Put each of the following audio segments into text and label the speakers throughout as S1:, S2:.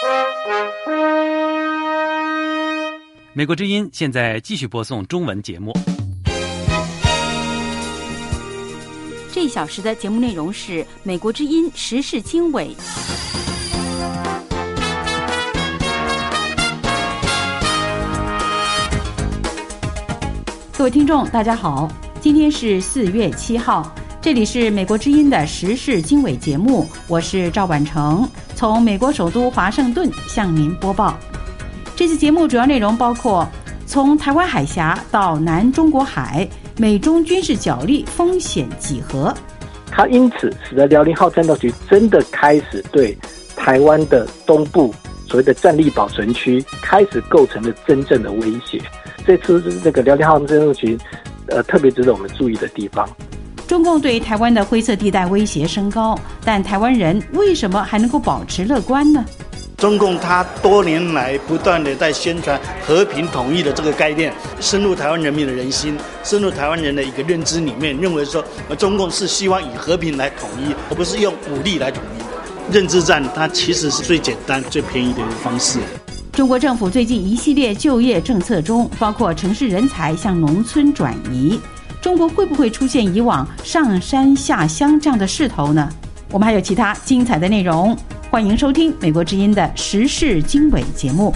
S1: 美国之音现在继续播送中文节目。
S2: 这一小时的节目内容是美国之音时事经纬。各位听众大家好，今天是4月7号，这里是美国之音的时事经纬节目，我是赵婉成，从美国首都华盛顿向您播报。这次节目主要内容包括从台湾海峡到南中国海，美中军事角力风险几何。
S3: 它因此使得辽宁号战斗群真的开始对台湾的东部所谓的战力保存区开始构成了真正的威胁。这次这个辽宁号战斗群特别值得我们注意的地方。
S2: 中共对台湾的灰色地带威胁升高，但台湾人为什么还能够保持乐观呢？
S4: 中共他多年来不断的在宣传和平统一的这个概念，深入台湾人民的人心，深入台湾人的一个认知里面，认为说中共是希望以和平来统一，而不是用武力来统一。认知战它其实是最简单最便宜的一个方式。
S2: 中国政府最近一系列就业政策中，包括城市人才向农村转移，中国会不会出现以往上山下乡这样的势头呢？我们还有其他精彩的内容，欢迎收听美国之音的时事经纬节目。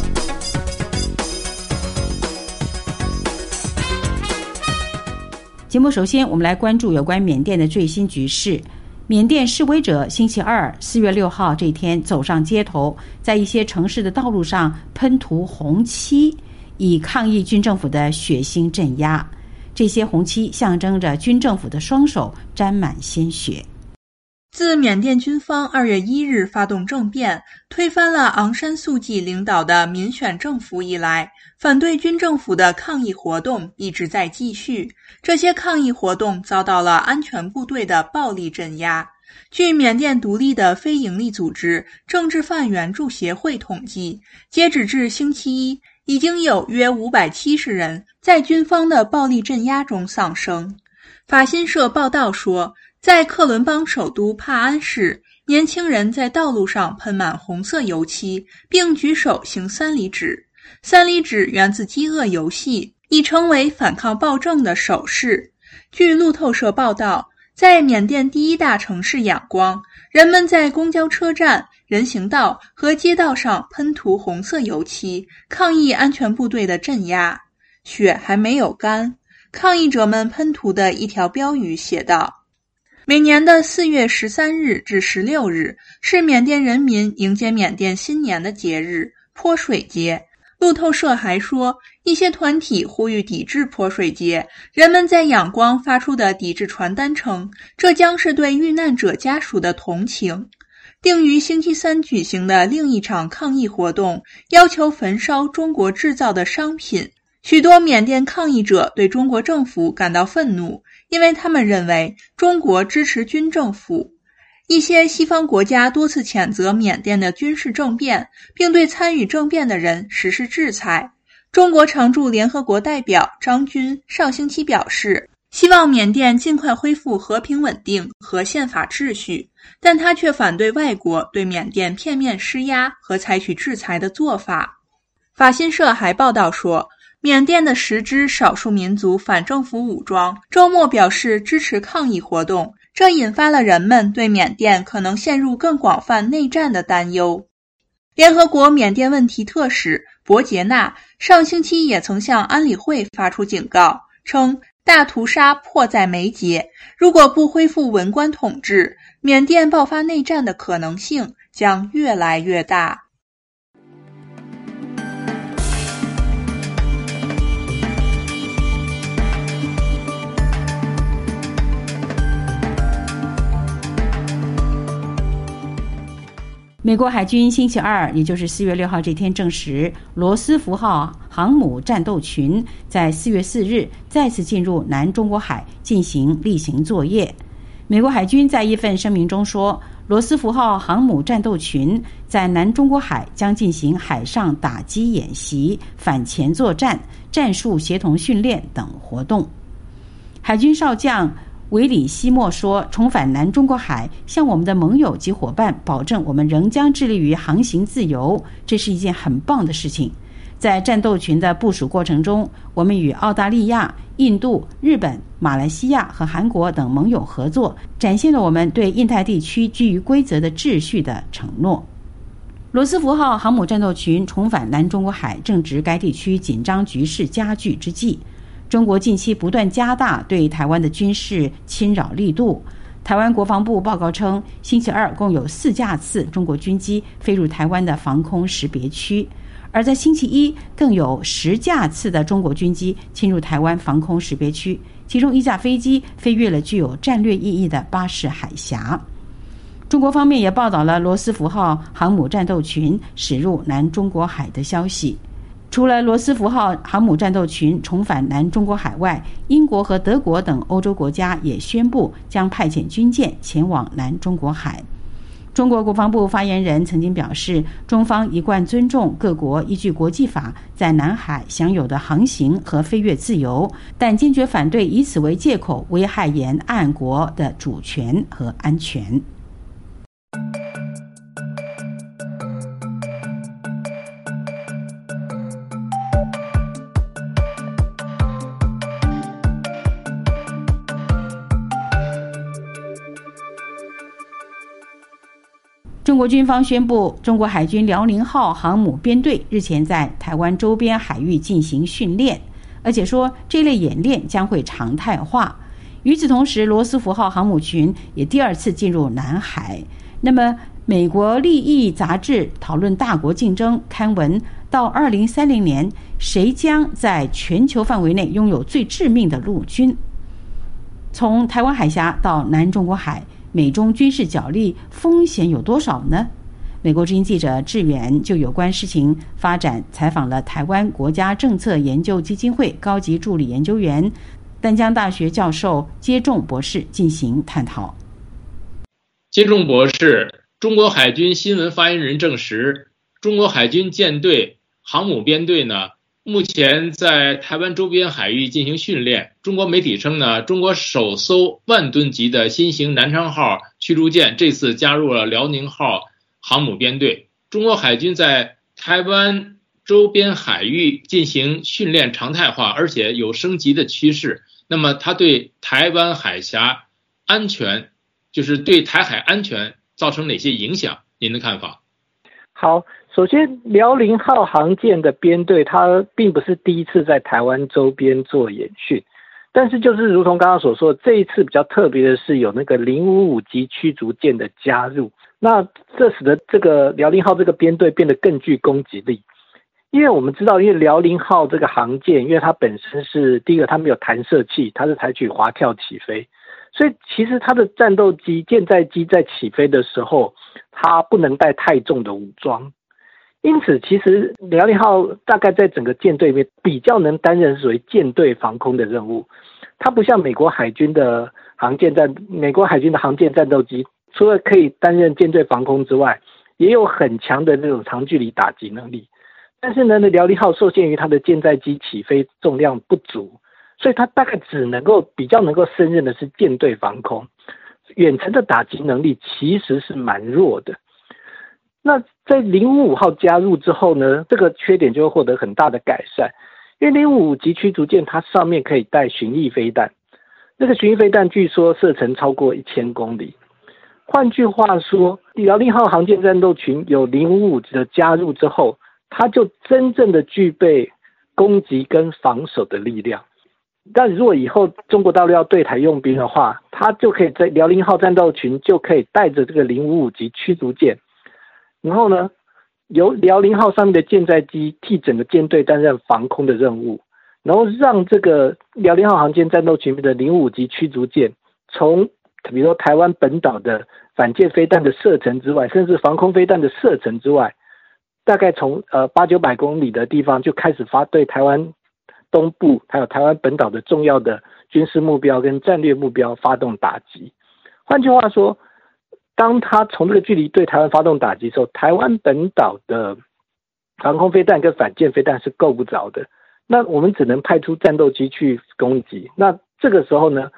S2: 节目首先我们来关注有关缅甸的最新局势。缅甸示威者星期二4月6号这天走上街头，在一些城市的道路上喷涂红漆，以抗议军政府的血腥镇压。这些红漆象征着军政府的双手沾满鲜血。
S5: 自缅甸军方2月1日发动政变，推翻了昂山素季领导的民选政府以来，反对军政府的抗议活动一直在继续。这些抗议活动遭到了安全部队的暴力镇压。据缅甸独立的非营利组织政治犯援助协会统计，截止至星期一，已经有约570人在军方的暴力镇压中丧生。法新社报道说，在克伦邦首都帕安市，年轻人在道路上喷满红色油漆，并举手行三里指。三里指源自饥饿游戏，已成为反抗暴政的手势。据路透社报道，在缅甸第一大城市仰光，人们在公交车站、人行道和街道上喷涂红色油漆，抗议安全部队的镇压。雪还没有干，抗议者们喷涂的一条标语写道：每年的4月13日至16日是缅甸人民迎接缅甸新年的节日——泼水节。路透社还说，一些团体呼吁抵制泼水节。人们在仰光发出的抵制传单称，这将是对遇难者家属的同情。定于星期三举行的另一场抗议活动，要求焚烧中国制造的商品。许多缅甸抗议者对中国政府感到愤怒，因为他们认为中国支持军政府。一些西方国家多次谴责缅甸的军事政变，并对参与政变的人实施制裁。中国常驻联合国代表张军上星期表示，希望缅甸尽快恢复和平稳定和宪法秩序，但他却反对外国对缅甸片面施压和采取制裁的做法。法新社还报道说，缅甸的10支少数民族反政府武装周末表示支持抗议活动，这引发了人们对缅甸可能陷入更广泛内战的担忧。联合国缅甸问题特使博杰纳上星期也曾向安理会发出警告，称大屠杀迫在眉睫，如果不恢复文官统治，缅甸爆发内战的可能性将越来越大。
S2: 美国海军星期二，也就是4月6号这天证实，罗斯福号航母战斗群在4月4日再次进入南中国海进行例行作业。美国海军在一份声明中说，罗斯福号航母战斗群在南中国海将进行海上打击演习、反潜作战、战术协同训练等活动。海军少将韦里西莫说，重返南中国海，向我们的盟友及伙伴保证我们仍将致力于航行自由，这是一件很棒的事情。在战斗群的部署过程中，我们与澳大利亚、印度、日本、马来西亚和韩国等盟友合作，展现了我们对印太地区基于规则的秩序的承诺。罗斯福号航母战斗群重返南中国海，正值该地区紧张局势加剧之际。中国近期不断加大对台湾的军事侵扰力度。台湾国防部报告称，星期二共有4架次中国军机飞入台湾的防空识别区，而在星期一更有10架次的中国军机侵入台湾防空识别区，其中1架飞机飞越了具有战略意义的巴士海峡。中国方面也报道了罗斯福号航母战斗群驶入南中国海的消息。除了罗斯福号航母战斗群重返南中国海外，英国和德国等欧洲国家也宣布将派遣军舰前往南中国海。中国国防部发言人曾经表示，中方一贯尊重各国依据国际法在南海享有的航行和飞越自由，但坚决反对以此为借口危害沿岸国的主权和安全。中国军方宣布，中国海军辽宁号航母编队日前在台湾周边海域进行训练，而且说这类演练将会常态化。与此同时，罗斯福号航母群也第2次进入南海。那么，美国利益杂志讨论大国竞争刊文，到2030年，谁将在全球范围内拥有最致命的陆军？从台湾海峡到南中国海，美中军事角力风险有多少呢？美国之音记者志远就有关事情发展采访了台湾国家政策研究基金会高级助理研究员、淡江大学教授接仲博士进行探讨。
S6: 接仲博士，中国海军新闻发言人证实，中国海军舰队航母编队呢，目前在台湾周边海域进行训练。中国媒体称呢，中国首艘万吨级的新型南昌号驱逐舰这次加入了辽宁号航母编队。中国海军在台湾周边海域进行训练常态化，而且有升级的趋势。那么它对台湾海峡安全，就是对台海安全造成哪些影响？您的看法？
S3: 好，首先辽宁号航舰的编队，它并不是第一次在台湾周边做演训，但是就是如同刚刚所说，这一次比较特别的是有那个055级驱逐舰的加入，那这使得这个辽宁号这个编队变得更具攻击力。因为我们知道，因为辽宁号这个航舰，因为它本身是第一个它没有弹射器，它是采取滑跳起飞，所以其实它的战斗机舰载机在起飞的时候，它不能带太重的武装，因此其实辽宁号大概在整个舰队里面比较能担任属于舰队防空的任务。它不像美国海军的航舰战斗机，除了可以担任舰队防空之外，也有很强的这种长距离打击能力。但是呢，辽宁号受限于它的舰载机起飞重量不足，所以它大概比较能够胜任的是舰队防空，远程的打击能力其实是蛮弱的。那在055号加入之后呢，这个缺点就会获得很大的改善，因为055级驱逐舰它上面可以带巡弋飞弹，这个巡弋飞弹据说射程超过1000公里。换句话说，辽宁号航舰战斗群有055的加入之后，它就真正的具备攻击跟防守的力量。但如果以后中国大陆要对台用兵的话，它就可以在辽宁号战斗群就可以带着这个055级驱逐舰，然后呢，由辽宁号上面的舰载机替整个舰队担任防空的任务，然后让这个辽宁号航舰战斗群的055级驱逐舰从比如说台湾本岛的反舰飞弹的射程之外，甚至防空飞弹的射程之外，大概从800-900公里的地方就开始对台湾东部还有台湾本岛的重要的军事目标跟战略目标发动打击。换句话说，当他从这个距离对台湾发动打击的时候，台湾本岛的防空飞弹跟反舰飞弹是够不着的，那我们只能派出战斗机去攻击。那这个时候呢，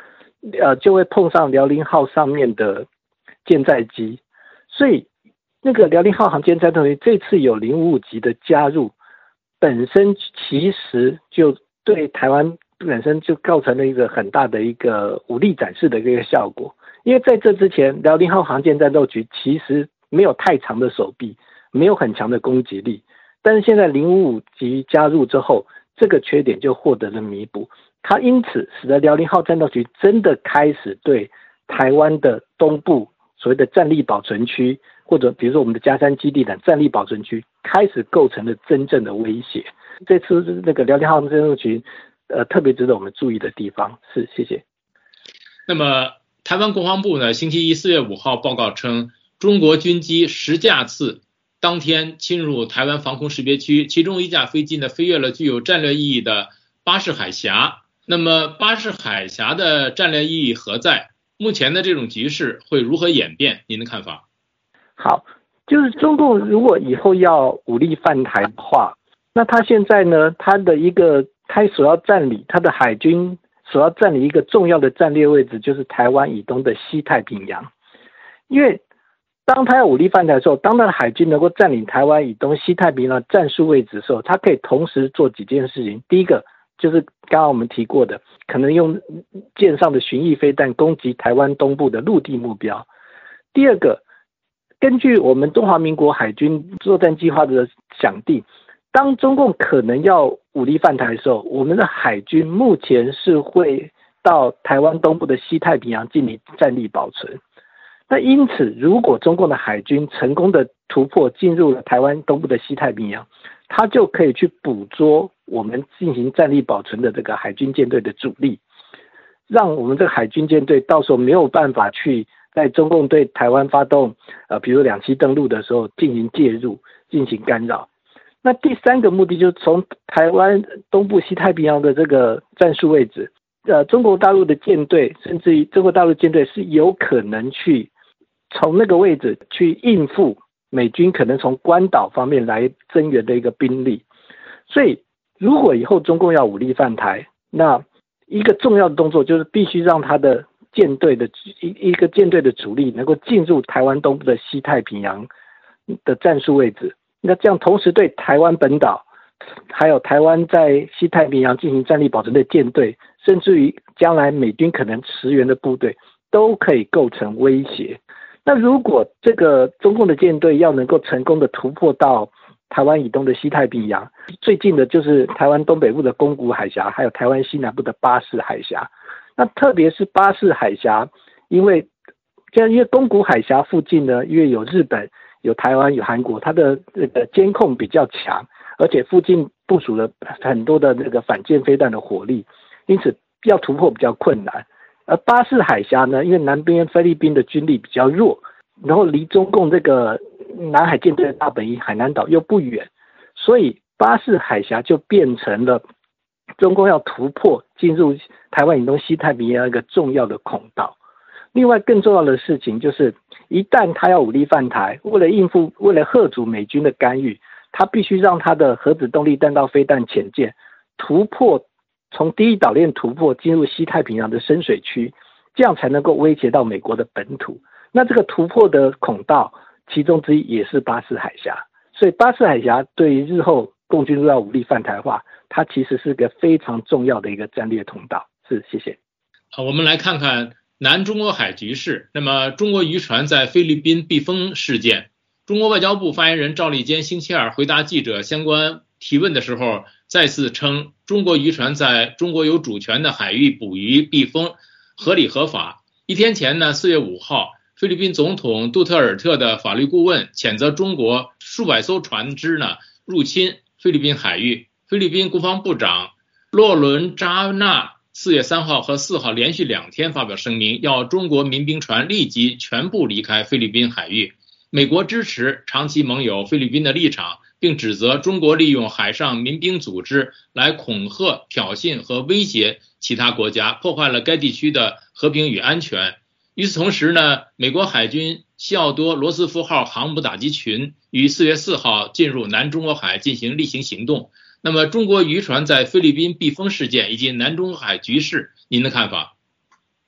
S3: 就会碰上辽宁号上面的舰载机，所以那个辽宁号航舰战斗群这次有055级的加入，本身其实就对台湾本身就构成了一个很大的一个武力展示的一个效果。因为在这之前，辽宁号航舰战斗群其实没有太长的手臂，没有很强的攻击力，但是现在055级加入之后，这个缺点就获得了弥补。它因此使得辽宁号战斗群真的开始对台湾的东部所谓的战力保存区，或者比如说我们的嘉山基地等战力保存区，开始构成了真正的威胁。这次那个辽宁号战斗群，特别值得我们注意的地方是，谢谢。
S6: 那么台湾国防部呢，星期一4月5号报告称，中国军机10架次当天侵入台湾防空识别区，其中1架飞机呢飞越了具有战略意义的巴士海峡。那么巴士海峡的战略意义何在？目前的这种局势会如何演变？您的看法？
S3: 好，就是中共如果以后要武力犯台的话，那他现在呢，他所要占领他的海军所要占领一个重要的战略位置，就是台湾以东的西太平洋。因为当他要武力犯台的时候，当他的海军能够占领台湾以东西太平洋的战术位置的时候，他可以同时做几件事情。第一个就是刚刚我们提过的，可能用舰上的巡弋飞弹攻击台湾东部的陆地目标。第二个，根据我们中华民国海军作战计划的想定，当中共可能要武力犯台的时候，我们的海军目前是会到台湾东部的西太平洋进行战力保存。那因此，如果中共的海军成功的突破进入了台湾东部的西太平洋，它就可以去捕捉我们进行战力保存的这个海军舰队的主力，让我们这个海军舰队到时候没有办法去在中共对台湾发动比如2栖登陆的时候进行介入，进行干扰。那第三个目的就是从台湾东部西太平洋的这个战术位置，中国大陆的舰队，甚至于中国大陆舰队是有可能去从那个位置去应付美军可能从关岛方面来增援的一个兵力。所以如果以后中共要武力犯台，那一个重要的动作就是必须让他的舰队的一个舰队的主力能够进入台湾东部的西太平洋的战术位置。那这样同时对台湾本岛还有台湾在西太平洋进行战力保存的舰队，甚至于将来美军可能驰援的部队都可以构成威胁。那如果这个中共的舰队要能够成功的突破到台湾以东的西太平洋，最近的就是台湾东北部的宫古海峡，还有台湾西南部的巴士海峡。那特别是巴士海峡，因为宫古海峡附近呢，因为有日本、有台湾、有韩国，它的这个监控比较强，而且附近部署了很多的那个反舰飞弹的火力，因此要突破比较困难。而巴士海峡呢，因为南边菲律宾的军力比较弱，然后离中共这个南海舰队的大本营海南岛又不远，所以巴士海峡就变成了中共要突破进入台湾以东西太平洋一个重要的孔道。另外更重要的事情就是，一旦他要武力犯台，为了吓阻美军的干预，他必须让他的核子动力弹道飞弹潜舰突破，从第一岛链突破进入西太平洋的深水区，这样才能够威胁到美国的本土。那这个突破的孔道其中之一也是巴士海峡，所以巴士海峡对于日后共军若要武力犯台的话，它其实是个非常重要的一个战略通道。谢谢。
S6: 好，我们来看看南中国海局势。那么中国渔船在菲律宾避风事件，中国外交部发言人赵立坚星期二回答记者相关提问的时候，再次称中国渔船在中国有主权的海域捕鱼避风合理合法。一天前呢，4月5号，菲律宾总统杜特尔特的法律顾问谴责中国数百艘船只呢入侵菲律宾海域。菲律宾国防部长洛伦扎纳4月3号和4号连续2天发表声明，要中国民兵船立即全部离开菲律宾海域。美国支持长期盟友菲律宾的立场，并指责中国利用海上民兵组织来恐吓、挑衅和威胁其他国家，破坏了该地区的和平与安全。与此同时呢，美国海军西奥多·罗斯福号航母打击群于4月4号进入南中国海进行例行行动。那么中国渔船在菲律宾避风事件以及南中国海局势，您的看法？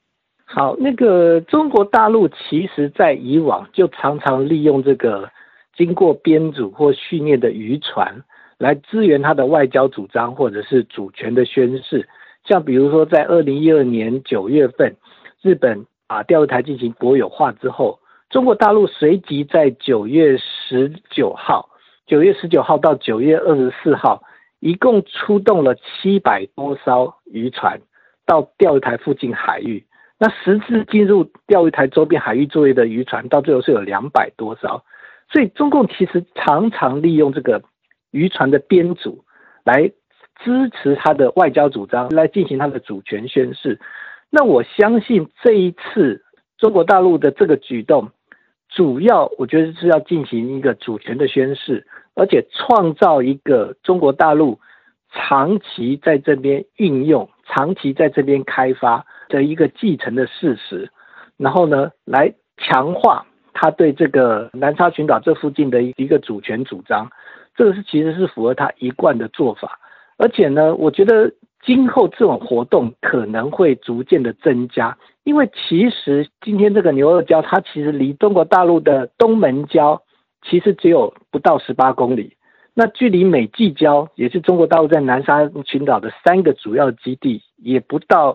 S3: 好，中国大陆其实在以往就常常利用这个经过编组或训练的渔船来支援他的外交主张或者是主权的宣示。像比如说在2012年9月份，日本把钓鱼台进行国有化之后，中国大陆随即在9月19号到9月24号，一共出动了700多艘渔船到钓鱼台附近海域。那实质进入钓鱼台周边海域作业的渔船，到最后是有200多艘。所以中共其实常常利用这个渔船的编组来支持他的外交主张，来进行他的主权宣示。那我相信这一次中国大陆的这个举动，主要我觉得是要进行一个主权的宣示，而且创造一个中国大陆长期在这边运用、长期在这边开发的一个继承的事实，然后呢，来强化他对这个南沙群岛这附近的一个主权主张。这个其实是符合他一贯的做法。而且呢，我觉得今后这种活动可能会逐渐的增加，因为其实今天这个牛二礁它其实离中国大陆的东门礁其实只有不到18公里，那距离美济礁也是中国大陆在南沙群岛的3个主要基地也不到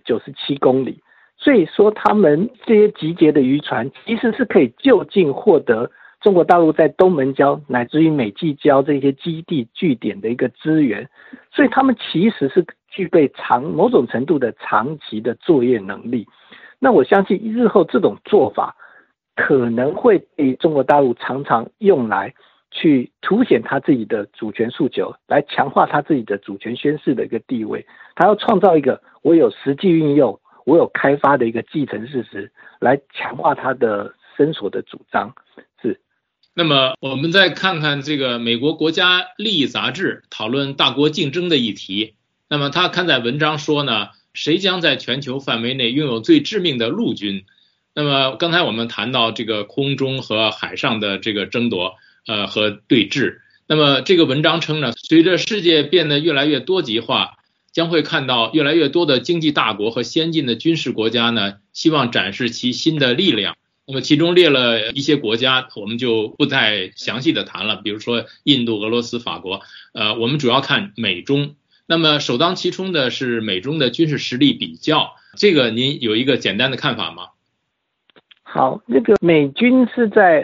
S3: 97公里，所以说他们这些集结的渔船其实是可以就近获得中国大陆在东门礁乃至于美济礁这些基地据点的一个资源，所以他们其实是具备某种程度的长期的作业能力。那我相信日后这种做法可能会被中国大陆常常用来去凸显他自己的主权诉求，来强化他自己的主权宣示的一个地位。他要创造一个我有实际运用、我有开发的一个继承事实，来强化他的伸索的主张。
S6: 那么我们再看看这个美国国家利益杂志讨论大国竞争的议题。那么他刊载文章说呢，谁将在全球范围内拥有最致命的陆军？那么刚才我们谈到这个空中和海上的这个争夺和对峙。那么这个文章称呢，随着世界变得越来越多极化，将会看到越来越多的经济大国和先进的军事国家呢，希望展示其新的力量。那么其中列了一些国家，我们就不太详细的谈了，比如说印度、俄罗斯、法国。我们主要看美中。那么首当其冲的是美中的军事实力比较，这个您有一个简单的看法吗？
S3: 好，美军是在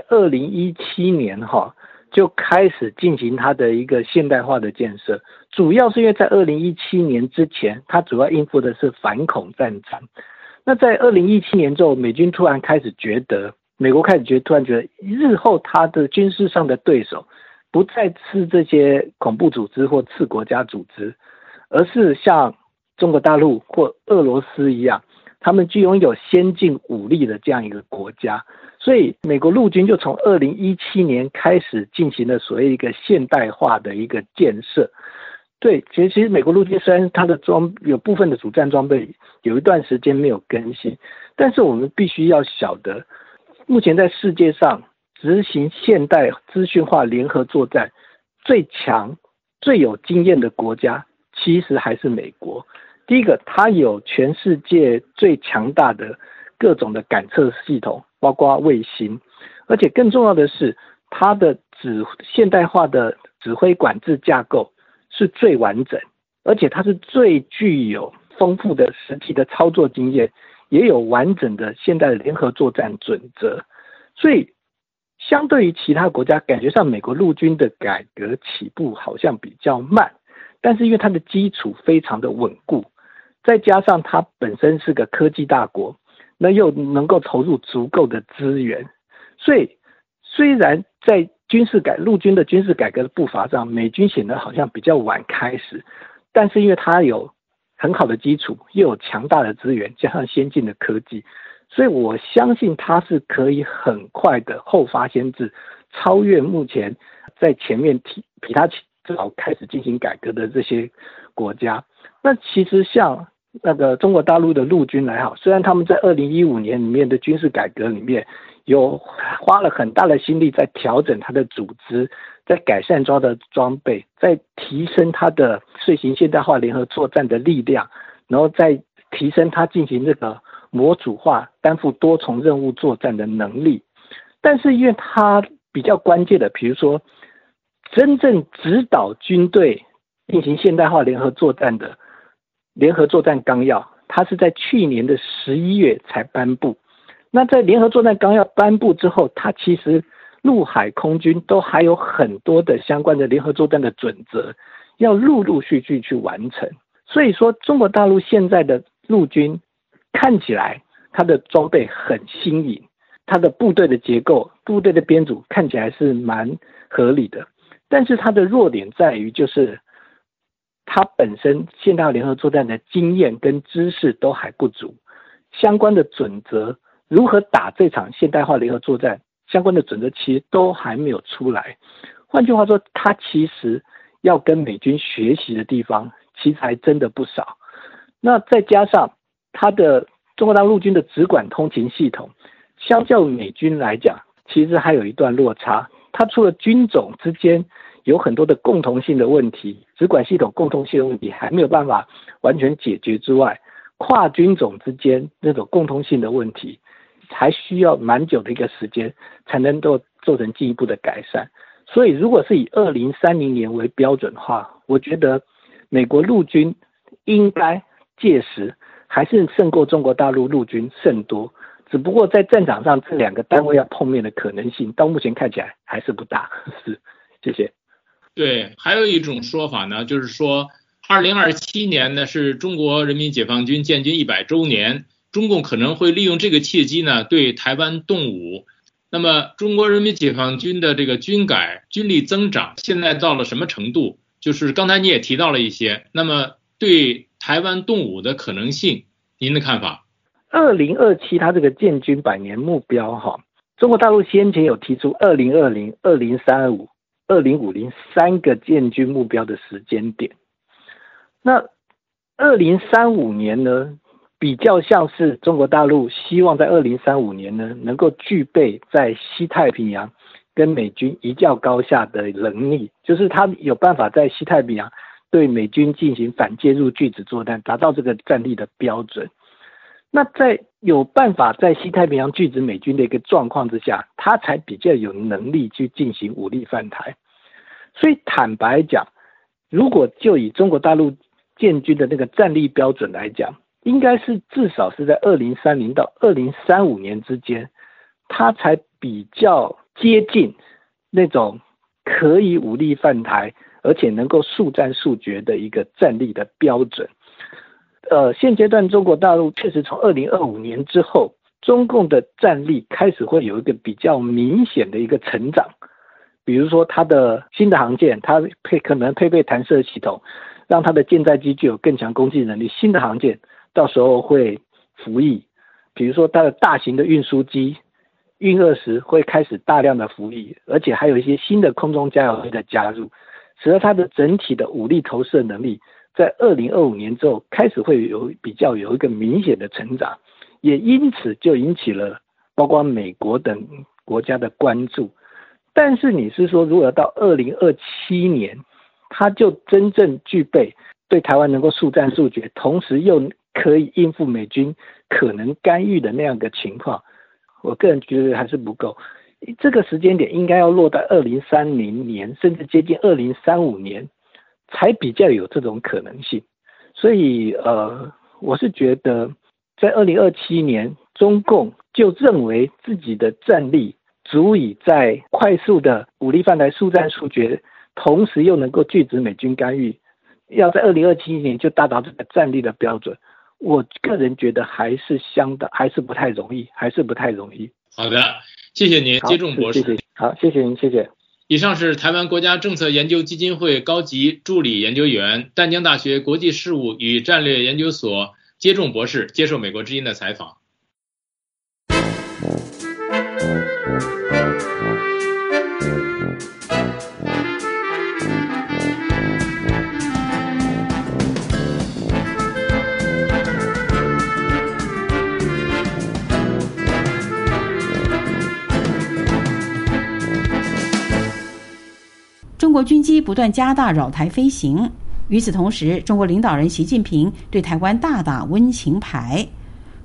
S3: 2017年就开始进行它的一个现代化的建设，主要是因为在2017年之前，它主要应付的是反恐战争。那在2017年之后，美军突然开始觉得，美国突然觉得，日后他的军事上的对手不再是这些恐怖组织或次国家组织，而是像中国大陆或俄罗斯一样，他们具拥有先进武力的这样一个国家。所以美国陆军就从2017年开始进行了所谓一个现代化的一个建设。对，其实美国陆军虽然它的有部分的主战装备有一段时间没有更新，但是我们必须要晓得，目前在世界上执行现代资讯化联合作战最强、最有经验的国家，其实还是美国。第一个，它有全世界最强大的各种的感测系统，包括卫星，而且更重要的是，它的现代化的指挥管制架构是最完整，而且它是最具有丰富的实际的操作经验，也有完整的现代的联合作战准则。所以相对于其他国家，感觉上美国陆军的改革起步好像比较慢，但是因为它的基础非常的稳固，再加上它本身是个科技大国，那又能够投入足够的资源，所以虽然在陆军的军事改革的步伐上，美军显得好像比较晚开始，但是因为它有很好的基础，又有强大的资源，加上先进的科技，所以我相信它是可以很快的后发先至，超越目前在前面比它至少开始进行改革的这些国家。那其实像中国大陆的陆军来好，虽然他们在2015年里面的军事改革里面有花了很大的心力在调整它的组织，在改善它的装备，在提升它的遂行现代化联合作战的力量，然后再提升它进行这个模组化、担负多重任务作战的能力。但是因为它比较关键的，比如说真正指导军队进行现代化联合作战的联合作战纲要，它是在去年的11月才颁布。那在联合作战纲要颁布之后，它其实陆海空军都还有很多的相关的联合作战的准则要陆陆续续去完成。所以说中国大陆现在的陆军看起来它的装备很新颖，它的部队的结构、部队的编组看起来是蛮合理的，但是它的弱点在于就是它本身现代联合作战的经验跟知识都还不足，相关的准则如何打这场现代化联合作战相关的准则其实都还没有出来。换句话说，它其实要跟美军学习的地方其实还真的不少。那再加上它的中国大陆陆军的直管通勤系统相较美军来讲其实还有一段落差，它除了军种之间有很多的共同性的问题，直管系统共同性的问题还没有办法完全解决之外，跨军种之间那种共同性的问题还需要蛮久的一个时间才能够做成进一步的改善。所以如果是以2030年为标准的话，我觉得美国陆军应该届时还是胜过中国大陆陆军甚多，只不过在战场上这两个单位要碰面的可能性到目前看起来还是不大。是，谢谢。
S6: 对，还有一种说法呢，就是说2027年呢是中国人民解放军建军100周年，中共可能会利用这个契机呢对台湾动武。那么中国人民解放军的这个军改军力增长现在到了什么程度，就是刚才你也提到了一些，那么对台湾动武的可能性您的看法
S3: ？2027它这个建军100年目标中国大陆先前有提出2020、2035、2050 3个建军目标的时间点。那2035年呢比较像是中国大陆希望在2035年呢能够具备在西太平洋跟美军一较高下的能力，就是他有办法在西太平洋对美军进行反介入拒止作战，达到这个战力的标准。那在有办法在西太平洋拒止美军的一个状况之下，他才比较有能力去进行武力犯台。所以坦白讲，如果就以中国大陆建军的那个战力标准来讲，应该是至少是在2030到2035年之间，它才比较接近那种可以武力犯台而且能够速战速决的一个战力的标准。现阶段中国大陆确实从2025年之后，中共的战力开始会有一个比较明显的一个成长。比如说它的新的航舰，它可能配备弹射系统，让它的舰载机具有更强攻击能力。新的航舰到时候会服役，比如说它的大型的运输机运20会开始大量的服役，而且还有一些新的空中加油机的加入，使得它的整体的武力投射能力在2025年之后开始会有一个明显的成长，也因此就引起了包括美国等国家的关注。但是你是说如果要到2027年它就真正具备对台湾能够速战速决，同时又可以应付美军可能干预的那样的情况，我个人觉得还是不够。这个时间点应该要落在2030年甚至接近2035年才比较有这种可能性。所以我是觉得在2027年中共就认为自己的战力足以在快速的武力犯台速战速决，同时又能够拒止美军干预，要在2027年就达到这个战力的标准，我个人觉得还是不太容易。
S6: 好的，谢谢您，接种博士。
S3: 好，谢谢您，谢谢。
S6: 以上是台湾国家政策研究基金会高级助理研究员、淡江大学国际事务与战略研究所接种博士接受美国之音的采访。
S2: 中国军机不断加大扰台飞行，与此同时，中国领导人习近平对台湾大打温情牌。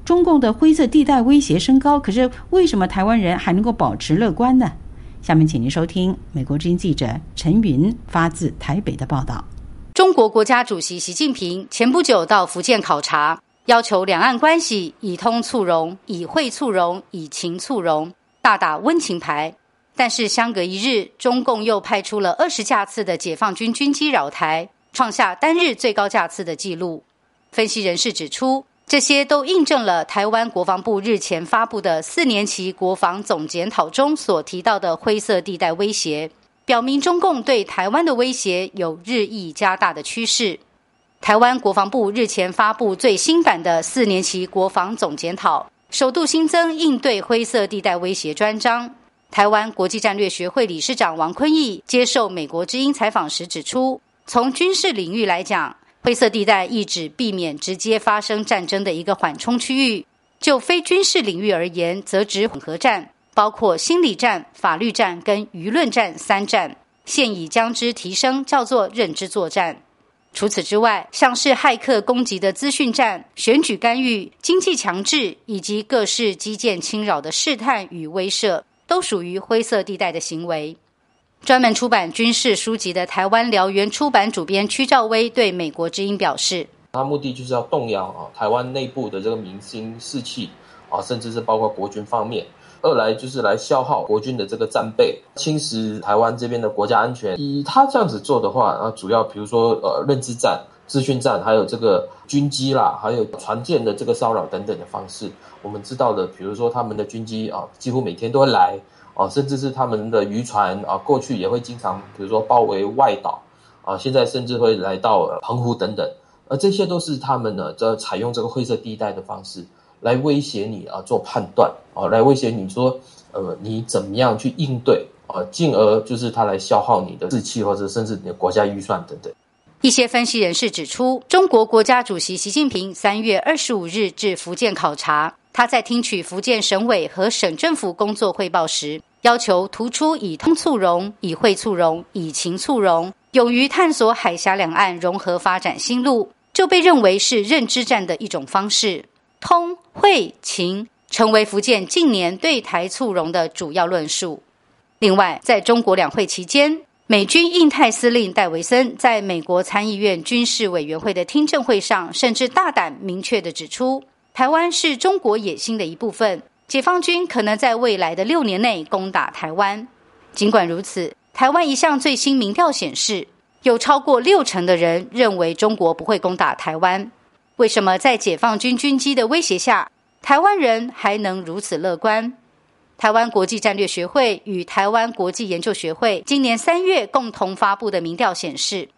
S2: 中共的灰色地带威胁升高，可是为什么台湾人还能够保持乐观呢？下面请您收听美国之音记者陈云发自台北的报道。
S7: 中国国家主席习近平前不久到福建考察，要求两岸关系以通促融、以惠促融、以情促融，大打温情牌。但是相隔一日，中共又派出了20架次的解放军军机扰台，创下单日最高架次的纪录。分析人士指出，这些都印证了台湾国防部日前发布的4年期国防总检讨中所提到的灰色地带威胁，表明中共对台湾的威胁有日益加大的趋势。台湾国防部日前发布最新版的4年期国防总检讨，首度新增应对灰色地带威胁专章。台湾国际战略学会理事长王坤义接受美国之音采访时指出，从军事领域来讲，灰色地带意指避免直接发生战争的一个缓冲区域，就非军事领域而言，则指混合战，包括心理战、法律战跟舆论战3战，现已将之提升叫做认知作战。除此之外，像是骇客攻击的资讯战、选举干预、经济强制以及各式基建侵扰的试探与威慑，都属于灰色地带的行为。专门出版军事书籍的台湾燎原出版主编屈兆威对美国之音表示，
S8: 他目的就是要动摇台湾内部的这个民心士气甚至是包括国军方面。二来就是来消耗国军的这个战备，侵蚀台湾这边的国家安全。以他这样子做的话，主要比如说认知战、资讯战，还有这个军机啦，还有船舰的这个骚扰等等的方式。我们知道的，比如说他们的军机几乎每天都会来甚至是他们的渔船过去也会经常比如说包围外岛现在甚至会来到澎湖等等，这些都是他们呢采用这个灰色地带的方式来威胁你做判断来威胁你说你怎么样去应对进而就是他来消耗你的士气或者甚至你的国家预算等等。
S7: 一些分析人士指出，中国国家主席习近平3月25日至福建考察，他在听取福建省委和省政府工作汇报时，要求突出以通促融、以惠促融、以情促融，勇于探索海峡两岸融合发展新路，就被认为是认知战的一种方式。通、惠、情成为福建近年对台促融的主要论述。另外，在中国两会期间，美军印太司令戴维森在美国参议院军事委员会的听证会上，甚至大胆明确地指出，台湾是中国野心的一部分，解放军可能在未来的6年内攻打台湾。尽管如此，台湾一项最新民调显示，有超过60%的人认为中国不会攻打台湾。为什么在解放军军机的威胁下，台湾人还能如此乐观？台湾国际战略学会与台湾国际研究学会今年3月共同发布的民调显示，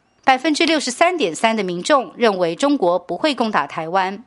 S7: 63.3% 的民众认为中国不会攻打台湾，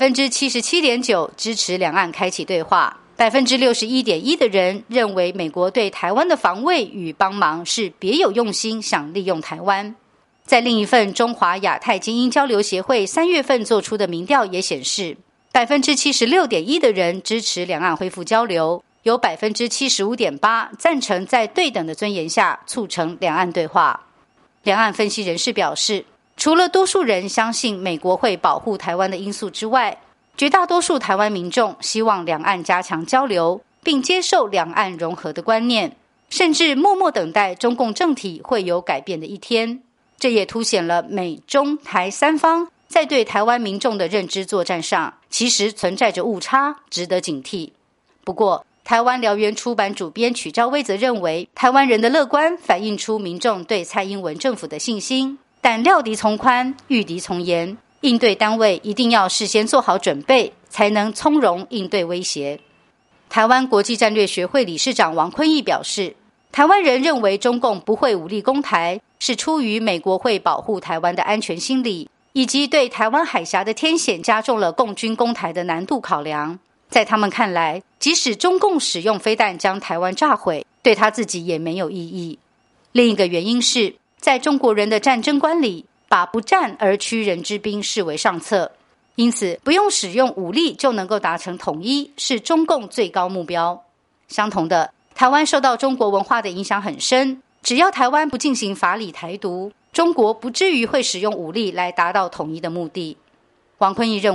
S7: 77.9% 支持两岸开启对话， 61.1% 的人认为美国对台湾的防卫与帮忙是别有用心，想利用台湾。在另一份中华亚太精英交流协会3月份做出的民调也显示， 76.1% 的人支持两岸恢复交流，有 75.8% 赞成在对等的尊严下促成两岸对话。两岸分析人士表示，除了多数人相信美国会保护台湾的因素之外，绝大多数台湾民众希望两岸加强交流，并接受两岸融合的观念，甚至默默等待中共政体会有改变的一天。这也凸显了美中台三方在对台湾民众的认知作战上其实存在着误差，值得警惕。不过台湾燎原出版主编曲兆威则认为，台湾人的乐观反映出民众对蔡英文政府的信心，但料敌从宽，御敌从严，应对单位一定要事先做好准备，才能从容应对威胁。台湾国际战略学会理事长王坤义表示，台湾人认为中共不会武力攻台，是出于美国会保护台湾的安全心理，以及对台湾海峡的天险加重了共军攻台的难度考量。在他们看来，即使中共使用飞弹将台湾炸毁，对他自己也没有意义。另一个原因是，在中国人的战争观里，把不战而屈人之兵视为上策，因此不用使用武力就能够达成统一，是中共最高目标。相同的，台湾受到中国文化的影响很深，只要台湾不进行法理台独，中国不至于会使用武力来达到统一的目的。王坤义认为，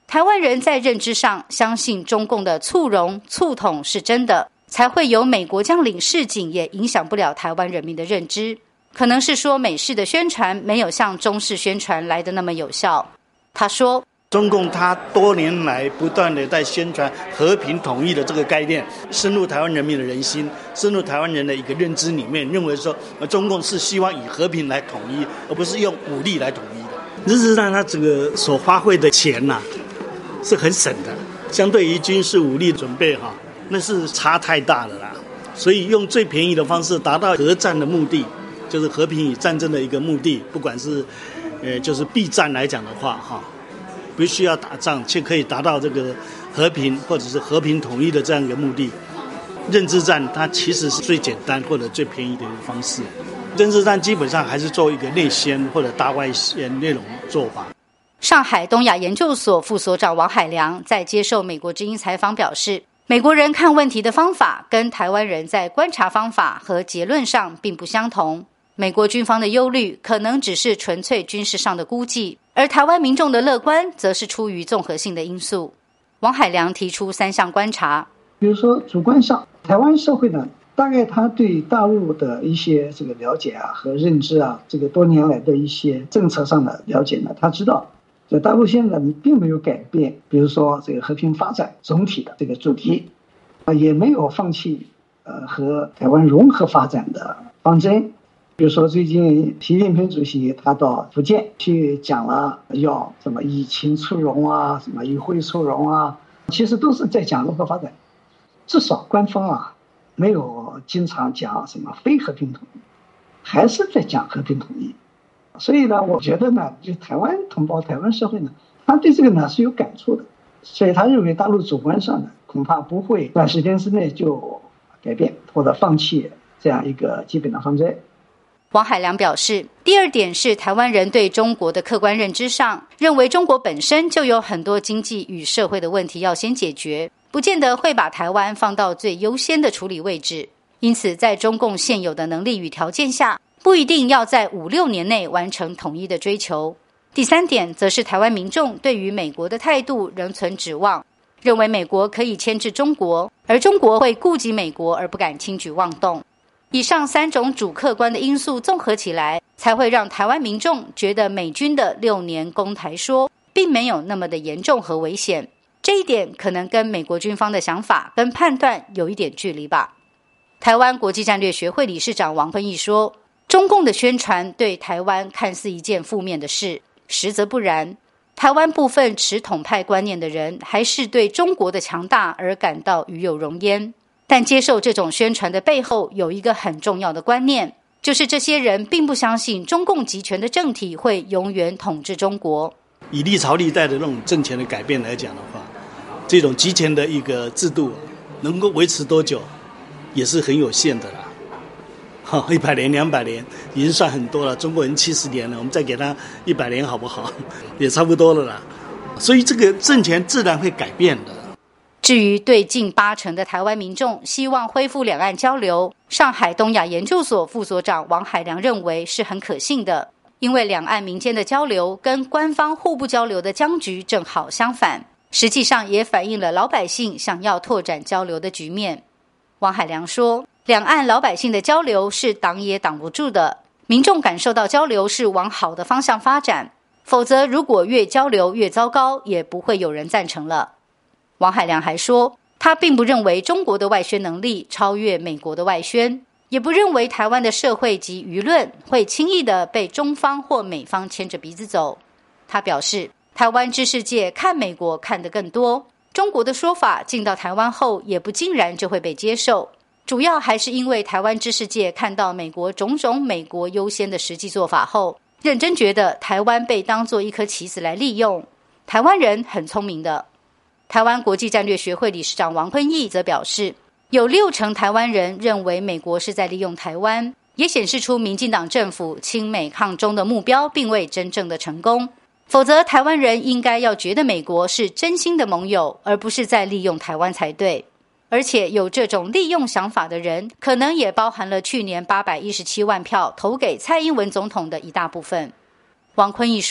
S7: 台湾人在认知上相信中共的促容、促统是真的，才会有美国将领示警，也影响不了台湾人民的认知。可能是说美式的宣传没有像中式宣传来的那么有效。他说，
S4: 中共他多年来不断的在宣传和平统一的这个概念，深入台湾人民的人心，深入台湾人的一个认知里面，认为说中共是希望以和平来统一，而不是用武力来统一的。事实上，他这个所花费的钱是很省的，相对于军事武力准备那是差太大了啦。所以用最便宜的方式达到和战的目的，就是和平与战争的一个目的，不管是就是避战来讲的话不需要打仗，却可以达到这个和平或者是和平统一的这样一个目的。认知战它其实是最简单或者最便宜的一个方式。认知战基本上还是做一个内宣或者大外宣内容做法。
S7: 上海东亚研究所副所长王海良在接受美国之音采访表示，美国人看问题的方法跟台湾人在观察方法和结论上并不相同。美国军方的忧虑可能只是纯粹军事上的估计，而台湾民众的乐观则是出于综合性的因素。王海良提出3项观察，
S9: 比如说主观上，台湾社会呢，大概他对大陆的一些这个了解和认知这个多年来的一些政策上的了解呢，他知道在大陆现在并没有改变，比如说这个和平发展总体的这个主题，也没有放弃和台湾融合发展的方针。比如说最近习近平主席他到福建去讲了要什么以情促融什么与会促融其实都是在讲融合发展。至少官方没有经常讲什么非和平统一，还是在讲和平统一。所以呢，我觉得呢，就台湾同胞、台湾社会呢，他对这个呢是有感触的，所以他认为大陆主观上呢，恐怕不会短时间之内就改变或者放弃这样一个基本的方针。
S7: 王海良表示，第二点是台湾人对中国的客观认知上，认为中国本身就有很多经济与社会的问题要先解决，不见得会把台湾放到最优先的处理位置。因此，在中共现有的能力与条件下，不一定要在5-6年内完成统一的追求。第3点则是台湾民众对于美国的态度仍存指望，认为美国可以牵制中国，而中国会顾及美国而不敢轻举妄动。以上3种主客观的因素综合起来，才会让台湾民众觉得美军的6年攻台说并没有那么的严重和危险。这一点可能跟美国军方的想法跟判断有一点距离吧。台湾国际战略学会理事长王坤义说，中共的宣传对台湾看似一件负面的事，实则不然。台湾部分持统派观念的人还是对中国的强大而感到与有荣焉。但接受这种宣传的背后有一个很重要的观念，就是这些人并不相信中共集权的政体会永远统治中国。
S4: 以历朝历代的那种政权的改变来讲的话，这种集权的一个制度能够维持多久也是很有限的啦。100年、200年已经算很多了，中国人70年了，我们再给他100年好不好？也差不多了啦。所以这个政权自然会改变的。
S7: 至于对近80%的台湾民众希望恢复两岸交流，上海东亚研究所副所长王海良认为是很可信的，因为两岸民间的交流跟官方互不交流的僵局正好相反，实际上也反映了老百姓想要拓展交流的局面。王海良说，两岸老百姓的交流是挡也挡不住的，民众感受到交流是往好的方向发展，否则如果越交流越糟糕，也不会有人赞成了。王海良还说，他并不认为中国的外宣能力超越美国的外宣，也不认为台湾的社会及舆论会轻易的被中方或美方牵着鼻子走。他表示，台湾知识界看美国看得更多，中国的说法进到台湾后也不尽然就会被接受，主要还是因为台湾知识界看到美国种种美国优先的实际做法后，认真觉得台湾被当作一颗棋子来利用。台湾人很聪明的。台湾国际战略学会理事长王坤义则表示，有60%台湾人认为美国是在利用台湾，也显示出民进党政府亲美抗中的目标并未真正的成功，否则台湾人应该要觉得美国是真心的盟友，而不是在利用台湾才对。而且有这种利用想法的人，可能也包含了去年817万票投给蔡英文总统的一大部分。王坤义说，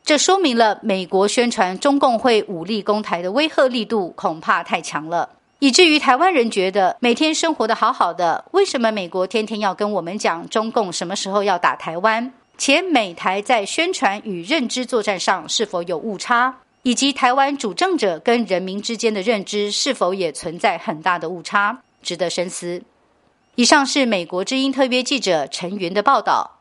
S7: 这说明了美国宣传中共会武力攻台的威吓力度恐怕太强了，以至于台湾人觉得每天生活得好好的，为什么美国天天要跟我们讲中共什么时候要打台湾？且美台在宣传与认知作战上是否有误差，以及台湾主政者跟人民之间的认知是否也存在很大的误差，值得深思。以上是美国之音特约记者陈云的报道。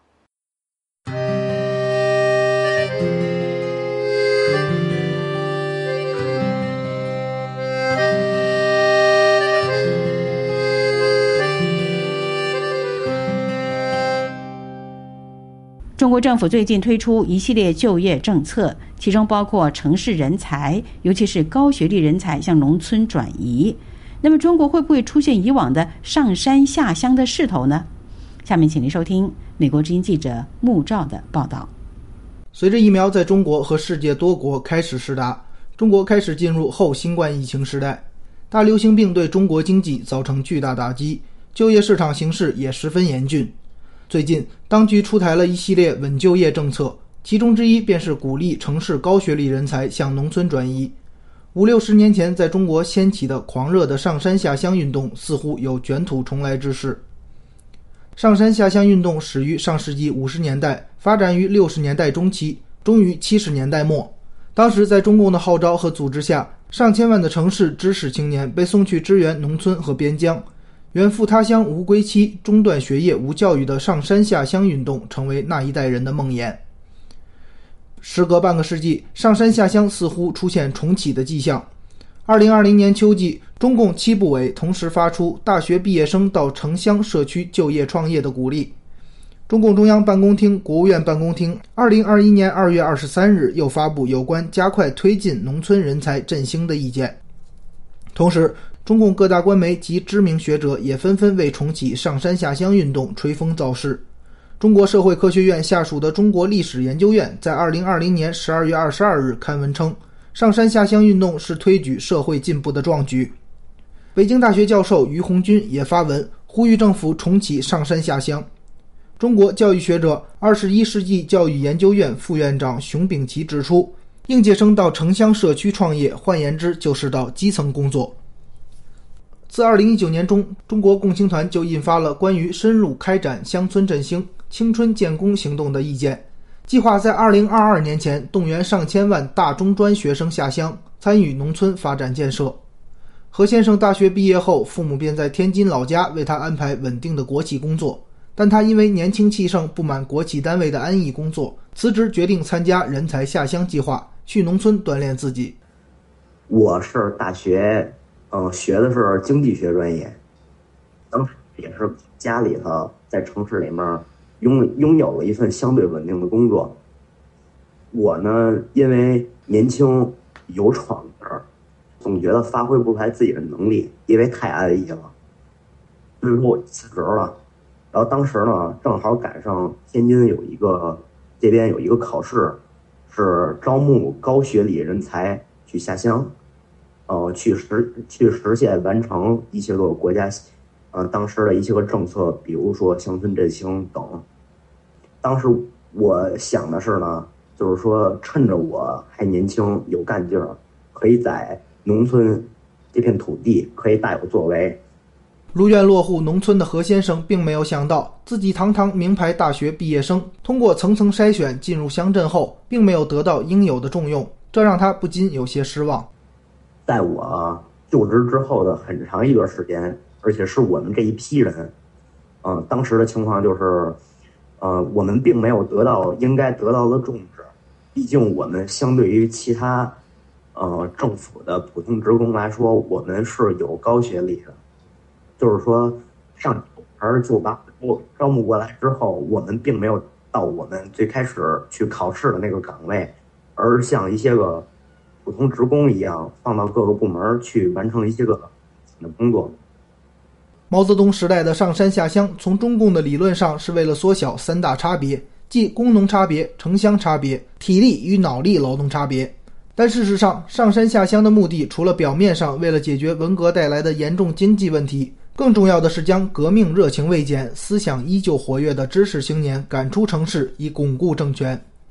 S2: 中国政府最近推出一系列就业政策，其中包括城市人才，尤其是高学历人才向农村转移。那么中国会不会出现以往的上山下乡的势头呢？下面请您收听美国之音记者穆照的报道。
S10: 随着疫苗在中国和世界多国开始施打，中国开始进入后新冠疫情时代。大流行病对中国经济造成巨大打击，就业市场形势也十分严峻。最近当局出台了一系列稳就业政策，其中之一便是鼓励城市高学历人才向农村转移。50-60年前在中国掀起的狂热的上山下乡运动似乎有卷土重来之势。上山下乡运动始于上世纪50年代，发展于60年代中期，终于70年代末。当时在中共的号召和组织下，上千万的城市知识青年被送去支援农村和边疆。远赴他乡无归期、中断学业无教育的上山下乡运动成为那一代人的梦魇。时隔半个世纪，上山下乡似乎出现重启的迹象。2020年秋季，中共7部委同时发出大学毕业生到城乡社区就业创业的鼓励。中共中央办公厅、国务院办公厅2021年2月23日又发布有关加快推进农村人才振兴的意见。同时，中共各大官媒及知名学者也纷纷为重启上山下乡运动吹风造势。中国社会科学院下属的中国历史研究院在2020年12月22日刊文称，上山下乡运动是推举社会进步的壮举。北京大学教授于红军也发文呼吁政府重启上山下乡。中国教育学者21世纪教育研究院副院长熊丙奇指出，应届生到城乡社区创业，换言之就是到基层工作。自2019年中，中国共青团就印发了关于深入开展乡村振兴、青春建功行动的意见，计划在2022年前动员上千万大中专学生下乡，参与农村发展建设。何先生大学毕业后，父母便在天津老家为他安排稳定的国企工作，但他因为年轻气盛，不满国企单位的安逸工作，辞职决定参加人才下乡计划，去农村锻炼自己。
S11: 我是大学学的是经济学专业，当时也是家里头在城市里面拥有了一份相对稳定的工作。我呢，因为年轻有闯劲儿，总觉得发挥不出来自己的能力，因为太安逸了，所以说我辞职了。然后当时呢，正好赶上天津这边有一个考试，是招募高学历人才去下乡。去实现完成一些个国家当时的一些个政策，比如说乡村振兴等。当时我想的是呢，就是说趁着我还年轻有干劲儿，可以在农村这片土地可以大有作为。
S10: 如愿落户农村的何先生并没有想到，自己堂堂名牌大学毕业生通过层层筛选进入乡镇后，并没有得到应有的重用，这让他不禁有些失望。
S11: 在我就职之后的很长一段时间，而且是我们这一批人，当时的情况就是，我们并没有得到应该得到的重视。毕竟我们相对于其他，政府的普通职工来说，我们是有高学历的。就是说，上而就把我招募过来之后，我们并没有到我们最开始去考试的那个岗位，而像一些个普通职工一样，放到各个部门去完成一些个的工作。
S10: 毛泽东时代的上山下乡，从中共的理论上是为了缩小3大差别，即工农差别、城乡差别、体力与脑力劳动差别。但事实上，上山下乡的目的，除了表面上为了解决文革带来的严重经济问题，更重要的是将革命热情未减、思想依旧活跃的知识青年赶出城市，以巩固政权。